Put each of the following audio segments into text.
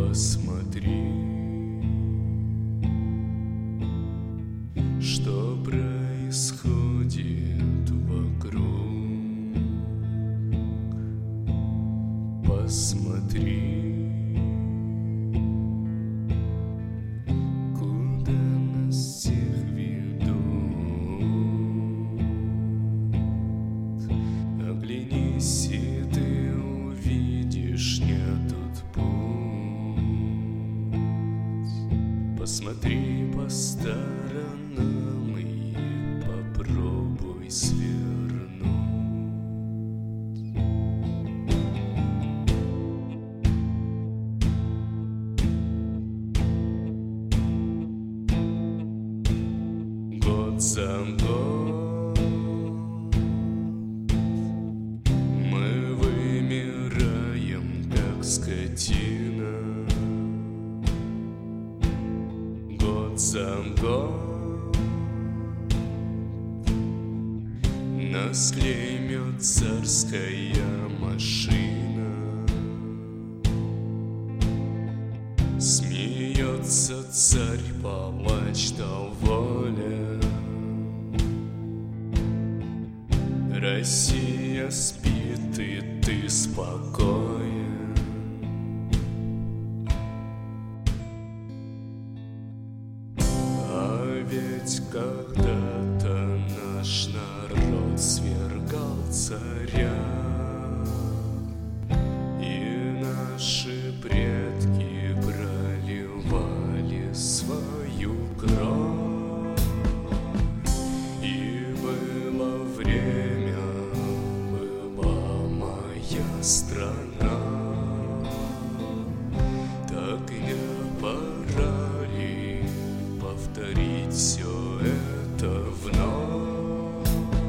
Посмотри, что происходит вокруг. Посмотри, куда нас всех ведут. Оглянись, и ты увидишь не тот путь. Посмотри по сторонам и попробуй свернуть. Год за год мы вымираем, как скотина. Год за год нас клеймет царская машина. Смеется царь-палач доволен. Россия спит, и ты спокоен. А ведь когда-то наш народ свергал царя, и наши предки проливали свою кровь. И было время, была моя страна. Так не пора ли повторить все это вновь?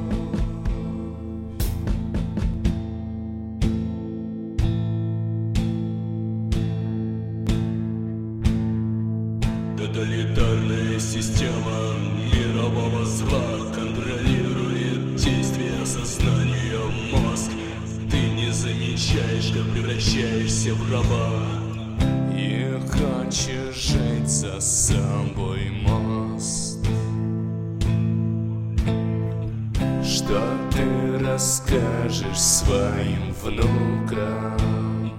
Тоталитарная система мирового зла контролирует действия сознания мозг. Ты не замечаешь, как превращаешься в раба. И хочешь жить за собой мост. Что ты расскажешь своим внукам?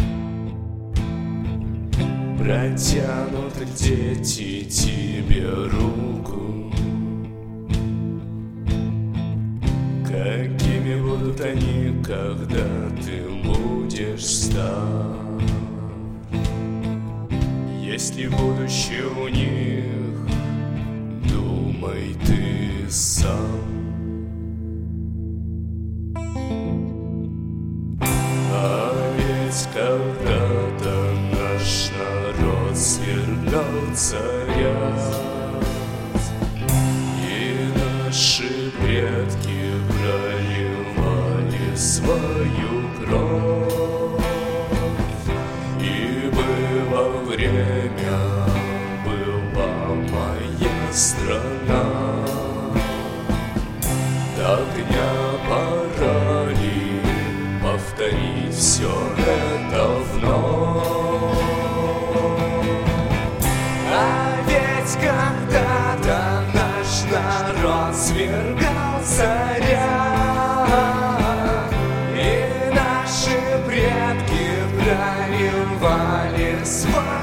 Протянут ли дети тебе руку? Какими будут они, когда ты будешь стар? Есть ли будущее у них, думай ты сам. А ведь когда-то наш народ свергал царя, и наши предки проливали свою кровь. И было время, была моя страна. Так не пора ли повторить все это вновь? А ведь когда-то наш народ свергал царя, и наши предки проливали свою